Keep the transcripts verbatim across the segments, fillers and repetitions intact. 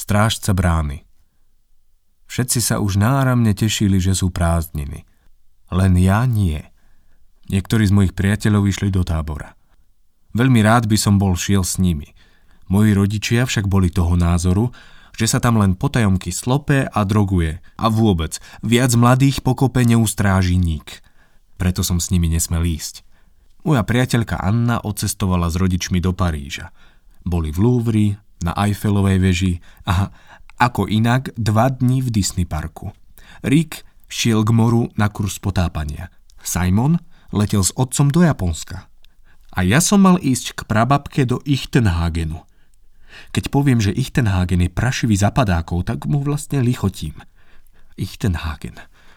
strážca brány. Všetci sa už náramne tešili, že sú prázdniny. Len ja nie. Niektorí z mojich priateľov išli do tábora. Veľmi rád by som bol šiel s nimi. Moji rodičia však boli toho názoru, že sa tam len potajomky slope a droguje a vôbec viac mladých pokope neustráži nik. Preto som s nimi nesmel ísť. Moja priateľka Anna odcestovala s rodičmi do Paríža. Boli v Louvri, na Eiffelovej veži a ako inak dva dni v Disney parku. Rick šiel k moru na kurz potápania. Simon letel s otcom do Japonska. A ja som mal ísť k prababke do Ichtenhagenu. Keď poviem, že Ichtenhagen je prašivý zapadákov, tak mu vlastne lichotím. Ichtenhagen.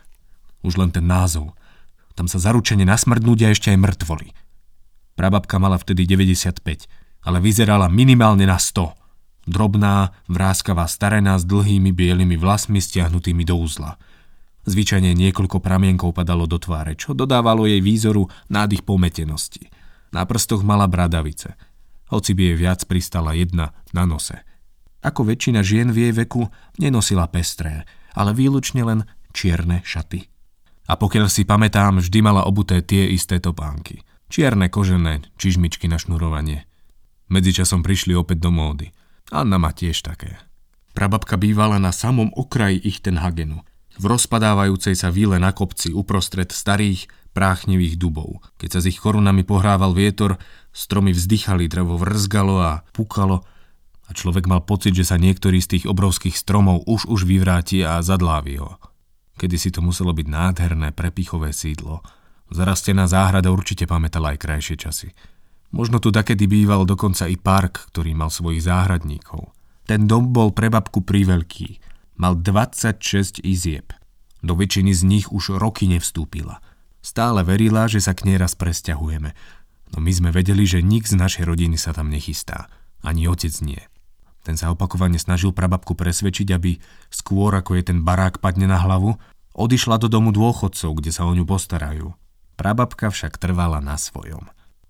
Už len ten názov. Tam sa zaručene nasmrdnúť a ešte aj mŕtvoli. Prababka mala vtedy deväťdesiatpäť, ale vyzerala minimálne na sto. Drobná, vráskavá starená s dlhými bielými vlasmi stiahnutými do uzla. Zvyčajne niekoľko pramienkov padalo do tváre, čo dodávalo jej výzoru nádych pometenosti. Na prstoch mala bradavice, hoci by jej viac pristala jedna na nose. Ako väčšina žien v jej veku nenosila pestré, ale výlučne len čierne šaty. A pokiaľ si pamätám, vždy mala obuté tie isté topánky. Čierne kožené čižmičky na šnurovanie. Medzičasom prišli opäť do módy. Anna má tiež také. Prababka bývala na samom okraji Ichtenhagenu, v rozpadávajúcej sa víle na kopci uprostred starých, práchnivých dubov. Keď sa s ich korunami pohrával vietor, stromy vzdychali, drevo vrzgalo a pukalo a človek mal pocit, že sa niektorý z tých obrovských stromov už už vyvráti a zadlávi ho. Kedysi to muselo byť nádherné prepichové sídlo. Zarastená záhrada určite pamätala aj krajšie časy. Možno tu dakedy býval dokonca i park, ktorý mal svojich záhradníkov. Ten dom bol pre babku priveľký. Mal dvadsaťšesť izieb. Do väčšiny z nich už roky nevstúpila. Stále verila, že sa k nej raz presťahujeme. No my sme vedeli, že nik z našej rodiny sa tam nechystá. Ani otec nie. Ten sa opakovane snažil prababku presvedčiť, aby skôr ako je ten barák padne na hlavu, odišla do domu dôchodcov, kde sa o ňu postarajú. Prababka však trvala na svojom.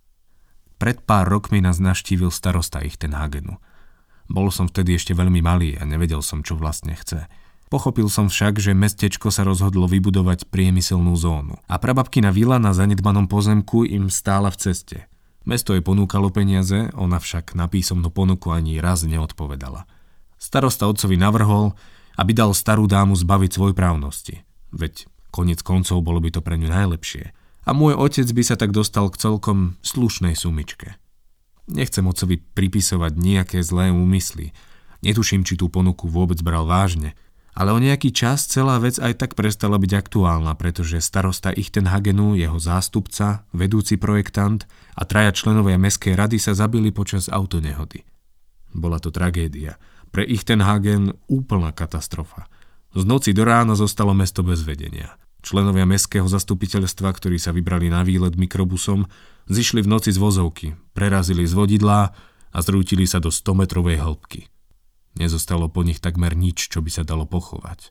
Pred pár rokmi nás navštívil starosta Ichtenhagenu. Bol som vtedy ešte veľmi malý a nevedel som, čo vlastne chce. Pochopil som však, že mestečko sa rozhodlo vybudovať priemyselnú zónu a prababkina vila na zanedbanom pozemku im stála v ceste. Mesto jej ponúkalo peniaze, ona však na písomnú ponuku ani raz neodpovedala. Starosta otcovi navrhol, aby dal starú dámu zbaviť svojprávnosti. Veď koniec koncov bolo by to pre ňu najlepšie. A môj otec by sa tak dostal k celkom slušnej sumičke. Nechcem otcovi pripisovať nejaké zlé úmysly. Netuším, či tú ponuku vôbec bral vážne. Ale o nejaký čas celá vec aj tak prestala byť aktuálna, pretože starosta Ichtenhagenu, jeho zástupca, vedúci projektant a traja členovia mestskej rady sa zabili počas autonehody. Bola to tragédia. Pre Ichtenhagen úplná katastrofa. Z noci do rána zostalo mesto bez vedenia. Členovia mestského zastupiteľstva, ktorí sa vybrali na výlet mikrobusom, zišli v noci z vozovky, prerazili z vodidlá a zrútili sa do stometrovej hĺbky. Nezostalo po nich takmer nič, čo by sa dalo pochovať.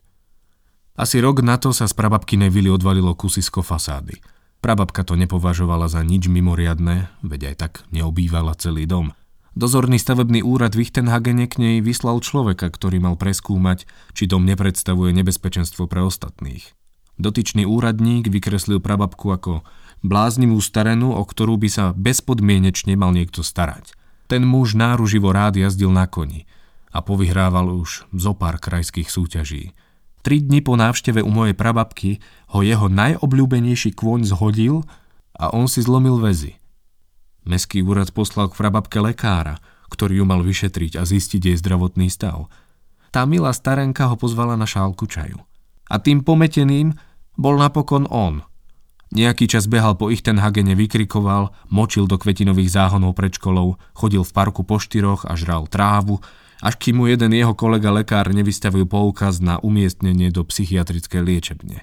Asi rok na to sa z prababkinej vily odvalilo kusisko fasády. Prababka to nepovažovala za nič mimoriadne, veď aj tak neobývala celý dom. Dozorný stavebný úrad v Ichtenhagene k nej vyslal človeka, ktorý mal preskúmať, či dom nepredstavuje nebezpečenstvo pre ostatných. Dotyčný úradník vykreslil prababku ako bláznivú starenú, o ktorú by sa bezpodmienečne mal niekto starať. Ten muž náruživo rád jazdil na koni a povyhrával už zopár krajských súťaží. Tri dni po návšteve u mojej prababky ho jeho najobľúbenejší kôň zhodil a on si zlomil väzy. Mestský úrad poslal k prababke lekára, ktorý ju mal vyšetriť a zistiť jej zdravotný stav. Tá milá starenka ho pozvala na šálku čaju. A tým pometeným bol napokon on. Nejaký čas behal po Ichtenhagene, vykrikoval, močil do kvetinových záhonov pred školou, chodil v parku po štyroch a žral trávu, až kým mu jeden jeho kolega lekár nevystavil poukaz na umiestnenie do psychiatrickej liečebne.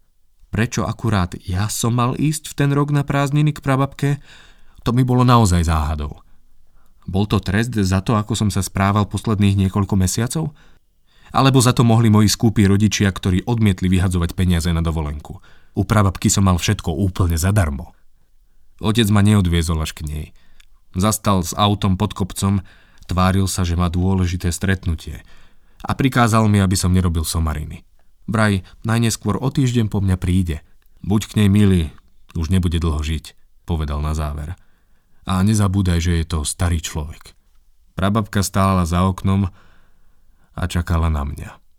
Prečo akurát ja som mal ísť v ten rok na prázdniny k prababke, to mi bolo naozaj záhadou. Bol to trest za to, ako som sa správal posledných niekoľko mesiacov? Alebo za to mohli moji skúpi rodičia, ktorí odmietli vyhadzovať peniaze na dovolenku? U prababky som mal všetko úplne zadarmo. Otec ma neodviezol až k nej. Zastal s autom pod kopcom, tváril sa, že má dôležité stretnutie. a prikázal mi, aby som nerobil somariny. Vraj najneskôr o týždeň po mňa príde. Buď k nej milý, už nebude dlho žiť, povedal na záver. A nezabúdaj, že je to starý človek. Prababka stála za oknom a čakala na mňa.